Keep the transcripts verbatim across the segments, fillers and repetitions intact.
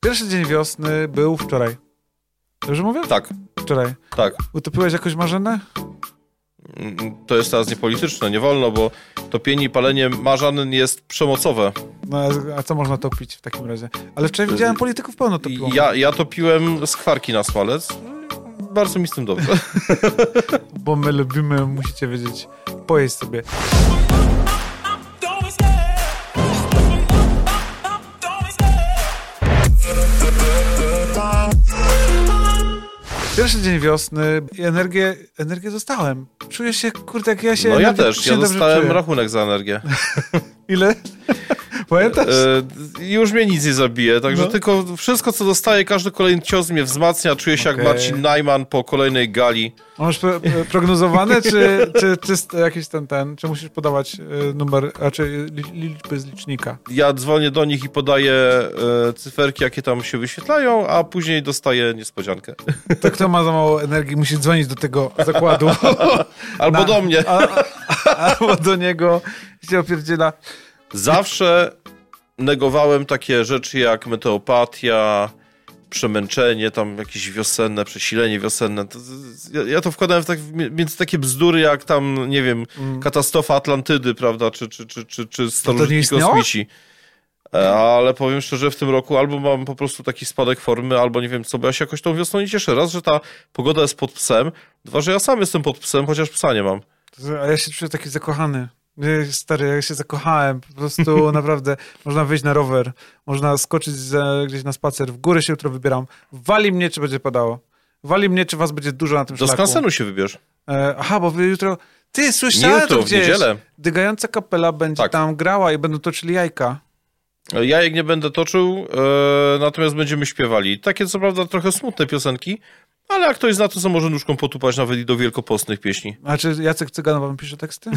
Pierwszy dzień wiosny był wczoraj. Dobrze mówię? Tak. Wczoraj. Tak. Utopiłeś jakąś marzenę? To jest teraz niepolityczne, nie wolno, bo topienie i palenie marzan jest przemocowe. No, a co można topić w takim razie? Ale wczoraj widziałem polityków pełno topiło. Ja, ja topiłem skwarki na smalec. Bardzo mi z tym dobrze. Bo my lubimy, musicie wiedzieć, pojeść sobie. Pierwszy dzień wiosny i energię, energię dostałem. Czuję się, kurde, jak ja się... No ja też, ja dostałem czuję. rachunek za energię. Ile? Pamiętasz? E, już mnie nic nie zabije, także No. tylko wszystko, co dostaję, każdy kolejny cios mnie wzmacnia, czuję się Okay. jak Marcin Najman po kolejnej gali. Masz pro, prognozowane, czy, czy, czy jakiś ten, ten, czy musisz podawać y, numer, a czy li, liczby z licznika? Ja dzwonię do nich i podaję e, cyferki, jakie tam się wyświetlają, a później dostaję niespodziankę. To kto ma za mało energii, musi dzwonić do tego zakładu. Albo Na, do mnie. A, a, albo do niego się opierdziela. Zawsze negowałem takie rzeczy jak meteopatia, przemęczenie, tam jakieś wiosenne, przesilenie wiosenne. To, ja, ja to wkładałem w tak, między takie bzdury jak tam, nie wiem, Mm. katastrofa Atlantydy, prawda, czy, czy, czy, czy, czy starożytni istniało? kosmici. E, Ale powiem szczerze, w tym roku albo mam po prostu taki spadek formy, albo nie wiem co, bo ja się jakoś tą wiosną nie cieszę. Raz, że ta pogoda jest pod psem, dwa, że ja sam jestem pod psem, chociaż psa nie mam. A ja się czuję taki zakochany. Nie, Stary, ja się zakochałem. Po prostu naprawdę można wyjść na rower, można skoczyć za, gdzieś na spacer. W góry się jutro wybieram. Wali mnie, czy będzie padało. Wali mnie, czy was będzie dużo na tym Do szlaku. skansenu się wybierz. E, aha, bo wy jutro... Ty, Nie słyszałem jutro, to w gdzieś. niedzielę. Dygająca kapela będzie Tak. tam grała i będą toczyli jajka. Jajek nie będę toczył, e, natomiast będziemy śpiewali. Takie co prawda trochę smutne piosenki, ale jak ktoś zna, to co może nóżką potupać nawet i do wielkopostnych pieśni. A czy Jacek Cygan wam pisze teksty?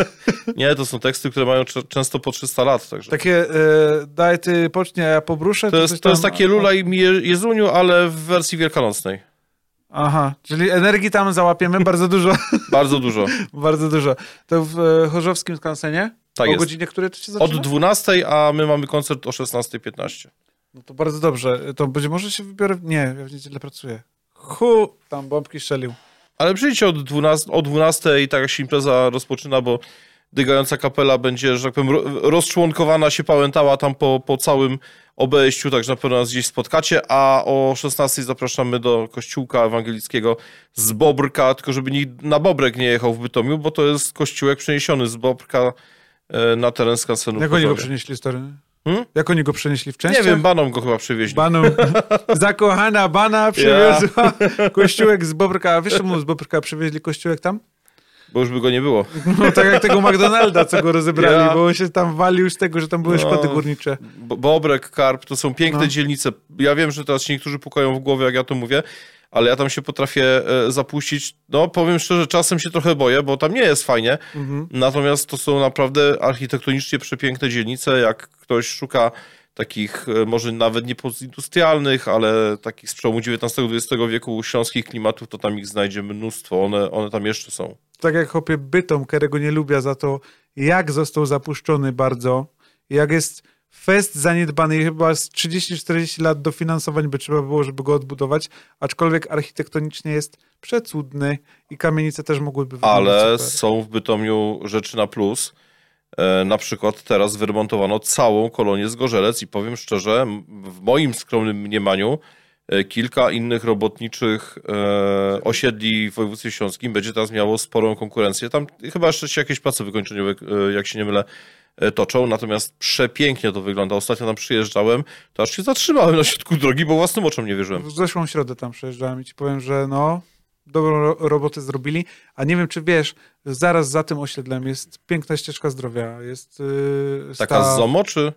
Nie, to są teksty, które mają cze- często po trzysta lat. Także. Takie e, daj ty pocznie, a ja pobruszę? To czy jest, coś to jest tam? takie Lulaj mi Je- Jezuniu, ale w wersji wielkanocnej. Aha, czyli energii tam załapiemy bardzo dużo. Bardzo dużo. Bardzo dużo. To w e, Chorzowskim skansenie? Tak O jest. godzinie, której to się zaczyna? Od dwunastej, a my mamy koncert o szesnasta piętnaście. No to bardzo dobrze. To będzie może się wybiorę... Nie, ja w niedzielę pracuję. Hu, tam bombki strzelił. Ale przyjdźcie od dwunastej, o dwunastej, tak jak się impreza rozpoczyna, bo dygająca kapela będzie, że tak powiem, ro- rozczłonkowana się pałętała tam po, po całym obejściu, także na pewno nas gdzieś spotkacie, a o szesnastej zapraszamy do kościółka ewangelickiego z Bobrka, tylko żeby nikt na Bobrek nie jechał w Bytomiu, bo to jest kościółek przeniesiony z Bobrka e, na teren skansenu. Jak w oni go Chorzowie. przenieśli, stary? Hmm? Jak oni go przenieśli w częściach? Nie wiem, banom go chyba przywieźli. Banu, zakochana bana przywiozła kościółek z Bobrka. Wiesz, czemu z Bobrka przywieźli kościółek tam? Bo już by go nie było. No tak jak tego McDonalda, co go rozebrali, Ja. bo on się tam walił z tego, że tam były No. szkody górnicze. Bo- Bobrek, Karp, to są piękne No. dzielnice. Ja wiem, że teraz się niektórzy pukają w głowie, jak ja to mówię, ale ja tam się potrafię e, zapuścić. No, powiem szczerze, czasem się trochę boję, bo tam nie jest fajnie. Mhm. Natomiast to są naprawdę architektonicznie przepiękne dzielnice. Jak ktoś szuka takich, e, może nawet nie postindustrialnych, ale takich z przełomu dziewiętnastego dwudziestego wieku śląskich klimatów, to tam ich znajdzie mnóstwo. One, one tam jeszcze są. Tak jak chłopie Bytom, którego nie lubię za to, jak został zapuszczony bardzo, jak jest fest zaniedbany i chyba z trzydzieści czterdzieści lat dofinansowań by trzeba było, żeby go odbudować, aczkolwiek architektonicznie jest przecudny i kamienice też mogłyby wyglądać Ale super. są w Bytomiu rzeczy na plus. E, na przykład teraz wyremontowano całą kolonię Zgorzelec i powiem szczerze, m- w moim skromnym mniemaniu e, kilka innych robotniczych e, osiedli w województwie śląskim będzie teraz miało sporą konkurencję. Tam chyba jeszcze się jakieś prace wykończeniowe, e, jak się nie mylę, e, toczą, natomiast przepięknie to wygląda. Ostatnio tam przyjeżdżałem, to aż się zatrzymałem na środku drogi, bo własnym oczom nie wierzyłem. W zeszłą środę tam przejeżdżałem i ci powiem, że no, dobrą ro- robotę zrobili, a nie wiem, czy wiesz, zaraz za tym osiedlem jest piękna ścieżka zdrowia, jest yy, Taka sta- z ZOMO, czy?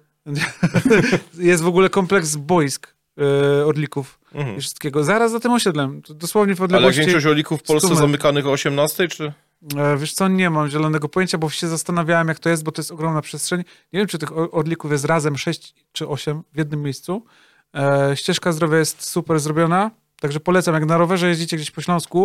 jest w ogóle kompleks boisk yy, Orlików Mhm. i wszystkiego. Zaraz za tym osiedlem, to dosłownie w Ale jak odległości... większość olików w Polsce stu metrów. zamykanych o osiemnastej, czy? E, Wiesz co, nie mam zielonego pojęcia, bo się zastanawiałem, jak to jest, bo to jest ogromna przestrzeń. Nie wiem, czy tych o- Orlików jest razem sześć czy osiem w jednym miejscu. E, ścieżka zdrowia jest super zrobiona, także polecam. Jak na rowerze jeździcie gdzieś po Śląsku,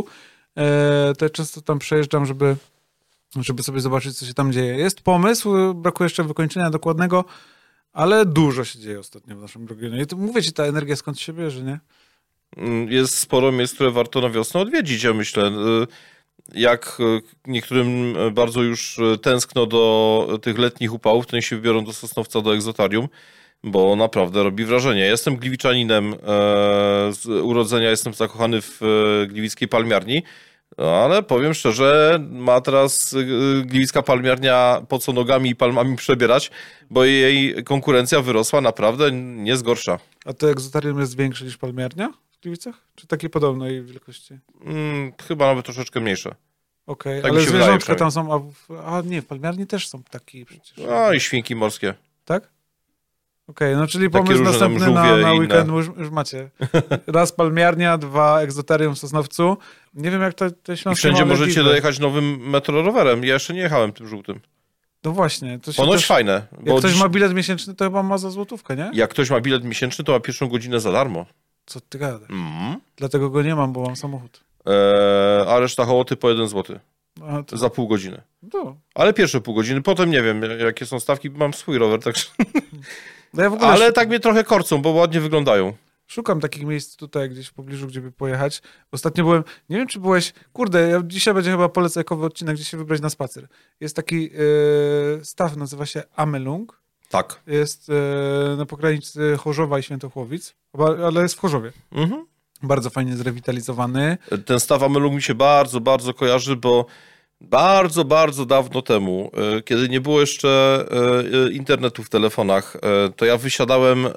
e, to ja często tam przejeżdżam, żeby, żeby sobie zobaczyć, co się tam dzieje. Jest pomysł, brakuje jeszcze wykończenia dokładnego, Ale dużo się dzieje ostatnio w naszym regionie. I to mówię ci, ta energia skąd się bierze, nie? Jest sporo miejsc, które warto na wiosnę odwiedzić, ja myślę. Jak niektórym bardzo już tęskno do tych letnich upałów, to niech się wybiorą do Sosnowca, do Egzotarium, bo naprawdę robi wrażenie. Jestem gliwiczaninem z urodzenia, jestem zakochany w gliwickiej palmiarni, ale powiem szczerze, ma teraz gliwicka palmiarnia po co nogami i palmami przebierać, bo jej konkurencja wyrosła naprawdę nie z gorsza. A to Egzotarium jest większe niż palmiarnia w Gliwicach? Czy takie podobnej wielkości? Hmm, chyba nawet troszeczkę mniejsze. Okej, okay, tak ale zwierzątka wydaje, tam są, a, w, a nie, w palmiarni też są takie przecież. A i świnki morskie. Tak? Okej, okay, no czyli takie pomysł następny na, na weekend już, już macie. Raz palmiarnia, dwa Egzotarium w Sosnowcu. Nie wiem jak te, te śląskie. I wszędzie możecie liczby. dojechać nowym metrorowerem. Ja jeszcze nie jechałem tym żółtym. No właśnie. To się Ponoć też, fajne. Bo jak ktoś dziś... ma bilet miesięczny, to chyba ma za złotówkę, nie? Jak ktoś ma bilet miesięczny, to ma pierwszą godzinę za darmo. Co ty gadasz? Mm. Dlatego go nie mam, bo mam samochód. Eee, a reszta hołoty po jeden złoty. A, to... Za pół godziny. To. Ale pierwsze pół godziny. Potem nie wiem, jakie są stawki. Mam swój rower, także... No ja w ogóle Ale szukam, tak mnie trochę korcą, bo ładnie wyglądają. Szukam takich miejsc tutaj gdzieś w pobliżu, gdzie by pojechać. Ostatnio byłem, nie wiem czy byłeś, kurde, ja dzisiaj będzie chyba polecajkowy odcinek, gdzie się wybrać na spacer. Jest taki yy, staw, nazywa się Amelung. Tak. Jest yy, na pogranicy Chorzowa i Świętochłowic, ale jest w Chorzowie. Mhm. Bardzo fajnie zrewitalizowany. Ten staw Amelung mi się bardzo, bardzo kojarzy, bo bardzo, bardzo dawno temu, kiedy nie było jeszcze internetu w telefonach, to ja wysiadałem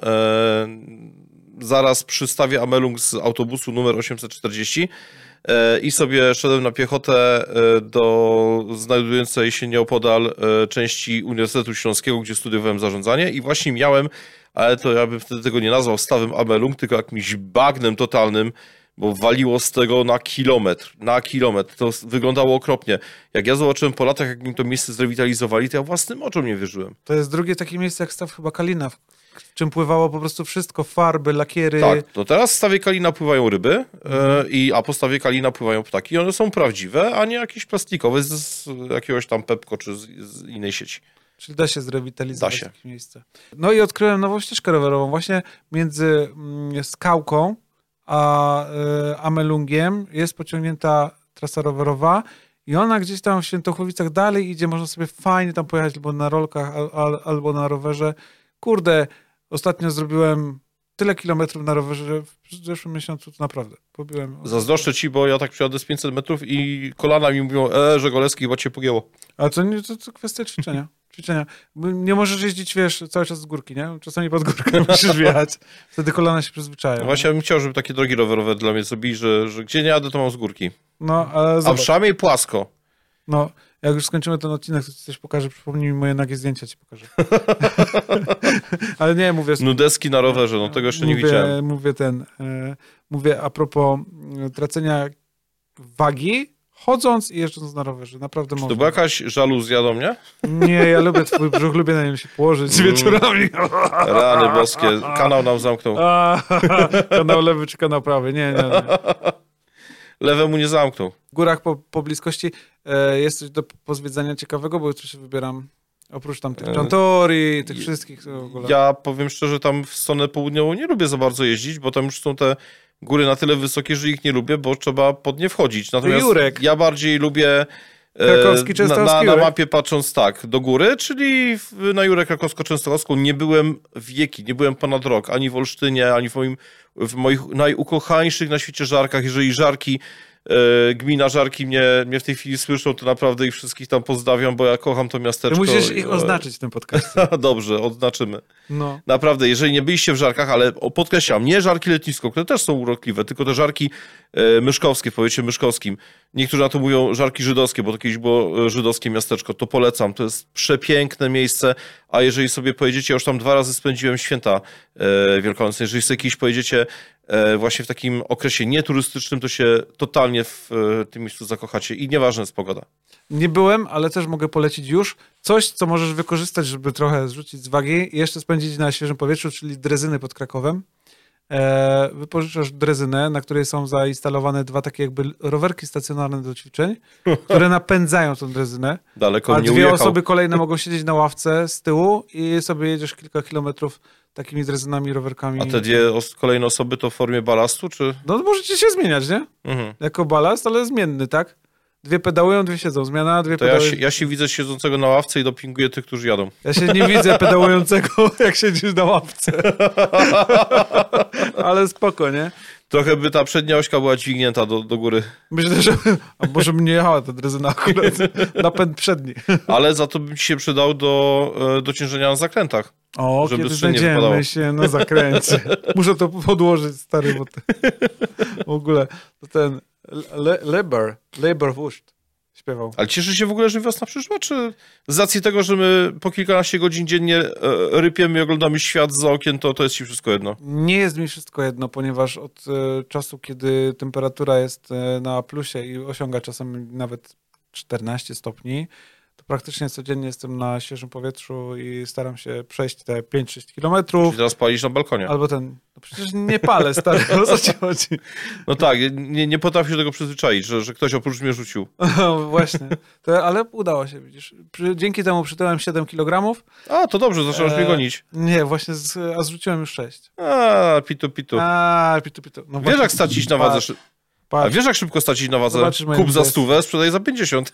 zaraz przy stawie Amelung z autobusu numer osiemset czterdzieści i sobie szedłem na piechotę do znajdującej się nieopodal części Uniwersytetu Śląskiego, gdzie studiowałem zarządzanie i właśnie miałem, ale to ja bym wtedy tego nie nazwał stawem Amelung, tylko jakimś bagnem totalnym, bo waliło z tego na kilometr, na kilometr. To wyglądało okropnie. Jak ja zobaczyłem po latach, jak mi to miejsce zrewitalizowali, to ja własnym oczom nie wierzyłem. To jest drugie takie miejsce jak staw chyba Kalina, w czym pływało po prostu wszystko, farby, lakiery. Tak, to teraz w stawie Kalina pływają ryby, mhm. yy, a po stawie Kalina pływają ptaki. I one są prawdziwe, a nie jakieś plastikowe z, z jakiegoś tam Pepko czy z, z innej sieci. Czyli da się zrewitalizować da się. takie miejsce. No i odkryłem nową ścieżkę rowerową właśnie między mm, Skałką a y, Amelungiem jest pociągnięta trasa rowerowa i ona gdzieś tam w Świętochłowicach dalej idzie, można sobie fajnie tam pojechać albo na rolkach, al, al, albo na rowerze. Kurde, ostatnio zrobiłem tyle kilometrów na rowerze w zeszłym miesiącu, to naprawdę pobiłem. Zazdroszczę ci, bo ja tak przyjadę z pięćset metrów i kolana mi mówią, e, że Goleski chyba cię pogięło. Ale to nie, to, to kwestia ćwiczenia. ćwiczenia. Nie możesz jeździć, wiesz, cały czas z górki, nie? Czasami pod górkę musisz wjechać. Wtedy kolana się przyzwyczają. No właśnie ja bym chciał, żeby takie drogi rowerowe dla mnie zrobili, że, że gdzie nie jadę, to mam z górki. No, ale a przynajmniej płasko. No, jak już skończymy ten odcinek, to ci coś pokażę. Przypomnij mi moje nagie zdjęcia, ci pokażę. Ale nie, mówię... Nudeski na rowerze, no tego jeszcze mówię, nie widziałem. Mówię ten... E, mówię a propos tracenia wagi, chodząc i jeżdżąc na rowerze. Naprawdę można. To była jakaś żaluzja do mnie? Nie, ja lubię twój brzuch, lubię na nim się położyć mm. wieczorami. Rany boskie, kanał nam zamknął. Kanał lewy czy kanał prawy? Nie, nie, nie. Lewe mu nie zamknął. W górach po, po bliskości e, jest coś do pozwiedzania ciekawego, bo jutro się wybieram oprócz tam tych Chantori, tych wszystkich. W ogóle. Ja powiem szczerze, tam w stronę południową nie lubię za bardzo jeździć, bo tam już są te góry na tyle wysokie, że ich nie lubię, bo trzeba pod nie wchodzić. Natomiast Jurek. ja bardziej lubię Krakowski, e, na, na, na mapie patrząc tak, do góry, czyli w, na Jurę Krakowsko-Częstochowską nie byłem wieki, nie byłem ponad rok, ani w Olsztynie, ani w, moim, w moich najukochańszych na świecie Żarkach. Jeżeli Żarki, e, gmina Żarki mnie, mnie w tej chwili słyszą, to naprawdę ich wszystkich tam pozdrawiam, bo ja kocham to miasteczko. Ty musisz ich oznaczyć w tym podcastie. Dobrze, odznaczymy. No. Naprawdę, jeżeli nie byliście w Żarkach, ale podkreślam, nie Żarki Letnisko, które też są urokliwe, tylko te Żarki e, myszkowskie, w powiecie myszkowskim. Niektórzy na to mówią Żarki żydowskie, bo to kiedyś było żydowskie miasteczko. To polecam, to jest przepiękne miejsce, a jeżeli sobie pojedziecie, ja już tam dwa razy spędziłem święta e, wielkanocne, jeżeli sobie kiedyś pojedziecie e, właśnie w takim okresie nieturystycznym, to się totalnie w e, tym miejscu zakochacie i nieważna jest pogoda. Nie byłem, ale też mogę polecić już coś, co możesz wykorzystać, żeby trochę zrzucić z wagi i jeszcze spędzić na świeżym powietrzu, czyli drezyny pod Krakowem. e, wypożyczasz drezynę, na której są zainstalowane dwa takie jakby rowerki stacjonarne do ćwiczeń, które napędzają tą drezynę, Daleko a nie dwie ujechał. osoby kolejne mogą siedzieć na ławce z tyłu i sobie jedziesz kilka kilometrów takimi drezynami, rowerkami. A te dwie os- kolejne osoby to w formie balastu, czy? No możecie się zmieniać, nie? Mhm. Jako balast, ale zmienny, tak? Dwie pedałują, dwie siedzą. Zmiana, dwie To ja pedałują. się, ja się widzę siedzącego na ławce i dopinguję tych, którzy jadą. Ja się nie widzę pedałującego, jak siedzisz na ławce. Ale spoko, nie? Trochę by ta przednia ośka była dźwignięta do, do góry. Myślę, że... A może by nie jechała ta drezyna akurat. Napęd przedni. Ale za to bym ci się przydał do, e, do ciężenia na zakrętach. O, Żeby kiedy strzeń nie wypadało. znajdziemy się na zakręcie. Muszę to podłożyć, stary, bo to... w ogóle to ten Le, Leber, Leber Wuszt śpiewał. Ale cieszy się w ogóle, że wiosna przyszła, czy z racji tego, że my po kilkanaście godzin dziennie e, rypiemy i oglądamy świat za okien, to, to jest ci wszystko jedno? Nie jest mi wszystko jedno, ponieważ od e, czasu, kiedy temperatura jest e, na plusie i osiąga czasem nawet czternaście stopni, to praktycznie codziennie jestem na świeżym powietrzu i staram się przejść te pięć sześć kilometrów. Czyli teraz palisz na balkonie. Albo ten... No przecież nie palę, stary, o co ci chodzi? No tak, nie, nie potrafię się do tego przyzwyczaić, że, że ktoś oprócz mnie rzucił. No, właśnie. To, ale udało się, widzisz. Przy, dzięki temu przytyłem siedem kilogramów. A, to dobrze, zaczynasz E, mnie gonić. Nie, właśnie, z, a zrzuciłem już sześć. A, pitu, pitu. A, pitu, pitu. No Wiesz, właśnie. jak stracić na wadze... szy- A Patrz. wiesz, jak szybko stracić na wadze? Zobaczysz moje Kup za wideo. stówę, sprzedaj za pięćdziesiąt.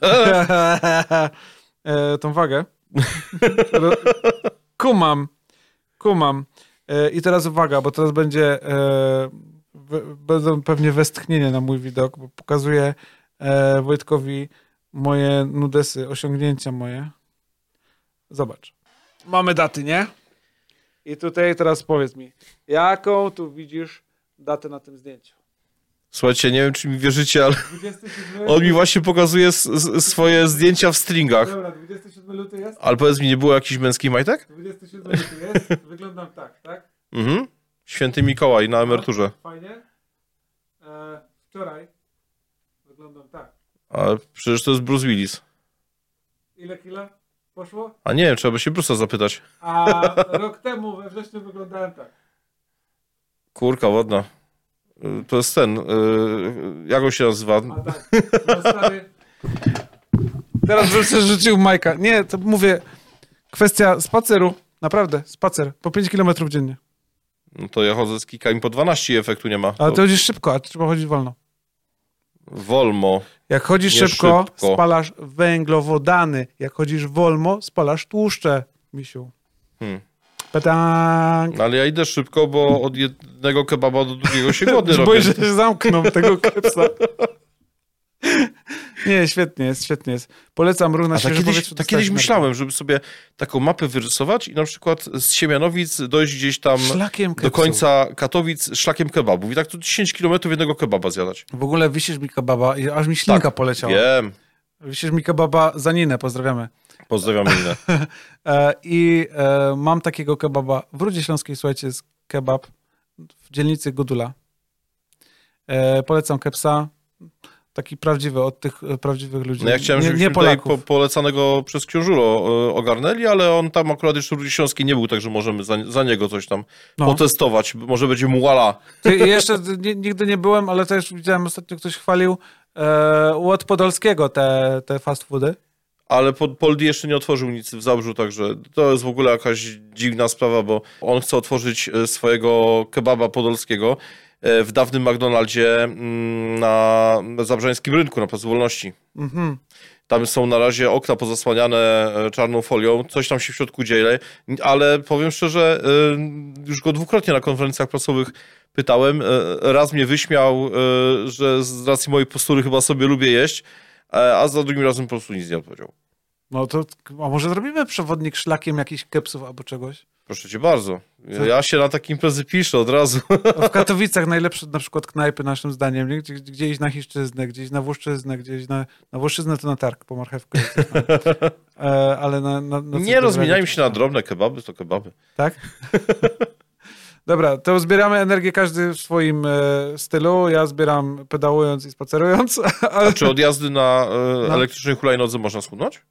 e, tą wagę. Ro- kumam. Kumam. E, I teraz uwaga, bo teraz będzie e, w, będą pewnie westchnienia na mój widok, bo pokazuję e, Wojtkowi moje nudesy, osiągnięcia moje. Zobacz. Mamy daty, nie? I tutaj teraz powiedz mi, jaką tu widzisz datę na tym zdjęciu? Słuchajcie, nie wiem, czy mi wierzycie, ale dwudziestego siódmego on mi właśnie pokazuje s- s- swoje zdjęcia w stringach. Dobra, dwudziestego siódmego luty jest? Ale powiedz mi, nie było jakichś męskich majtek? dwudziestego siódmego luty jest? Wyglądam tak, tak? Mhm. Święty Mikołaj na emeryturze. Fajnie. E, wczoraj wyglądam tak. A przecież to jest Bruce Willis. Ile kilo poszło? A nie wiem, trzeba by się Bruce'a zapytać. A rok temu we wrześniu wyglądałem tak. Kurka wodna. Y, To jest ten, y, jak on się nazywa? A tak, no stary. Teraz bym sobie życzył Majka. Nie, to mówię, kwestia spaceru. Naprawdę, spacer. Po pięć kilometrów dziennie. No to ja chodzę z kikami po dwanaście i efektu nie ma. Ale To ty chodzisz szybko, a trzeba chodzić wolno. Wolmo. Jak chodzisz Nie szybko, szybko. spalasz węglowodany. Jak chodzisz wolno, spalasz tłuszcze, misiu. Hmm. Petang. No ale ja idę szybko, bo od jednego kebaba do drugiego się głodny robię. Boję, że się zamkną tego kepsa. Nie, świetnie jest, świetnie jest. Polecam ruch na A tak świeżym kiedyś, powietrzu. tak dostać kiedyś energię. myślałem, żeby sobie taką mapę wyrysować i na przykład z Siemianowic dojść gdzieś tam Szlakiem do kepsów. końca Katowic szlakiem kebabów. I tak tu dziesięć kilometrów jednego kebaba zjadać. W ogóle wisisz mi kebaba i aż mi ślinka Tak, poleciała. Wiem. Wisisz mi kebaba za Ninę, pozdrawiamy. Pozdrawiam inne. E, I e, mam takiego kebaba w Rudzie Śląskiej, słuchajcie, jest kebab w dzielnicy Godula. E, polecam kepsa. Taki prawdziwy, od tych e, prawdziwych ludzi. No ja chciałem, nie, żebyśmy nie tutaj Polaków. po, polecanego przez Książulo e, ogarnęli, ale on tam akurat jeszcze w Rudzie Śląskiej nie był, także możemy za, za niego coś tam No. potestować. Może będzie mułala. Ty, jeszcze nie, nigdy nie byłem, ale też widziałem ostatnio, ktoś chwalił e, Łot Podolskiego te, te fast foody. Ale pod Poldi jeszcze nie otworzył nic w Zabrzu, także to jest w ogóle jakaś dziwna sprawa, bo on chce otworzyć e, swojego kebaba podolskiego e, w dawnym McDonaldzie mm, na Zabrzańskim Rynku, na Placu Wolności. Mhm. Tam są na razie okna pozasłaniane e, czarną folią, coś tam się w środku dzieje, ale powiem szczerze, e, już go dwukrotnie na konferencjach prasowych pytałem. E, Raz mnie wyśmiał, e, że z racji mojej postury chyba sobie lubię jeść, e, a za drugim razem po prostu nic nie odpowiedział. No to, a może zrobimy przewodnik szlakiem jakichś kepsów albo czegoś? Proszę cię bardzo. Ja się na takie imprezy piszę od razu. A w Katowicach najlepsze na przykład knajpy naszym zdaniem, nie? Gdzie, gdzie iść na Chiszczyznę, gdzieś na Włoszczyznę, gdzieś na, na Włoszczyznę to na targ po marchewkę. e, ale na, na, na Nie rozmieniajmy się na drobne kebaby, to kebaby. Tak? Dobra, to zbieramy energię każdy w swoim e, stylu. Ja zbieram pedałując i spacerując. Ale... A czy od jazdy na e, No. elektrycznej hulajnodze można schudnąć?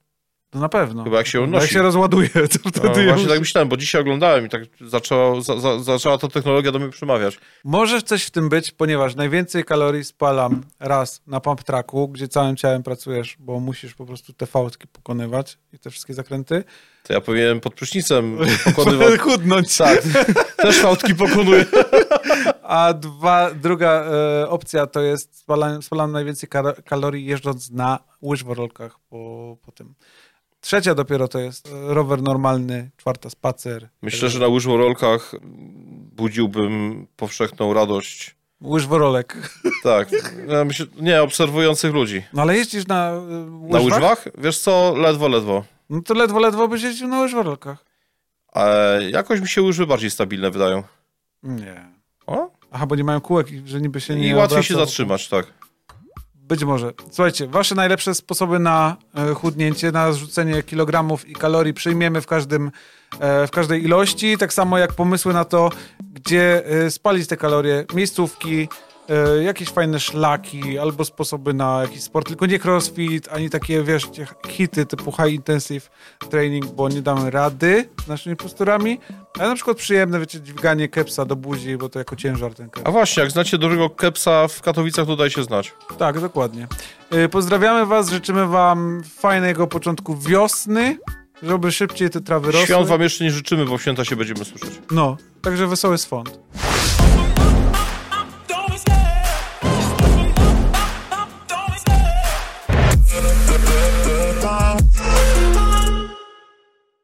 To na pewno. Chyba jak się No unosi. jak się rozładuje, to No, wtedy właśnie już... tak myślałem, bo dzisiaj oglądałem i tak zaczęła, za, za, zaczęła ta technologia do mnie przemawiać. Może coś w tym być, ponieważ najwięcej kalorii spalam raz na pump tracku, gdzie całym ciałem pracujesz, bo musisz po prostu te fałdki pokonywać i te wszystkie zakręty. To ja powinienem pod prysznicem pokonywać. Chudnąć. Tak, też fałdki pokonuję. A dwa, druga e, opcja to jest spalam, spalam najwięcej kar- kalorii jeżdżąc na łyżworolkach po, po tym. Trzecia dopiero to jest rower normalny, czwarta spacer. Myślę, że na łyżworolkach budziłbym powszechną radość. Łyżworolek. Tak, ja myślę, nie, obserwujących ludzi. No ale jeździsz na e, łyżwach? Na łyżwach? Wiesz co, ledwo, ledwo. No to ledwo, ledwo byś jeździł na łyżworolkach. E, jakoś mi się łyżwy bardziej stabilne wydają. Nie. O? Aha, bo nie mają kółek i że niby się nie I łatwiej się obraca. zatrzymać, tak. Być może. Słuchajcie, wasze najlepsze sposoby na e, chudnięcie, na zrzucenie kilogramów i kalorii przyjmiemy w każdym, e, w każdej ilości, tak samo jak pomysły na to, gdzie e, spalić te kalorie, miejscówki, e, jakieś fajne szlaki, albo sposoby na jakiś sport, tylko nie crossfit, ani takie, wiesz, tie hity typu high intensive training, bo nie damy rady z naszymi posturami, ale na przykład przyjemne, wiecie, dźwiganie kepsa do buzi, bo to jako ciężar ten keps. A właśnie, jak znacie dobrego kepsa w Katowicach, to dajcie znać. Tak, dokładnie. Yy, Pozdrawiamy was, życzymy wam fajnego początku wiosny, żeby szybciej te trawy rosły. Świąt wam jeszcze nie życzymy, bo w święta się będziemy słyszeć. No, także wesoły swąd.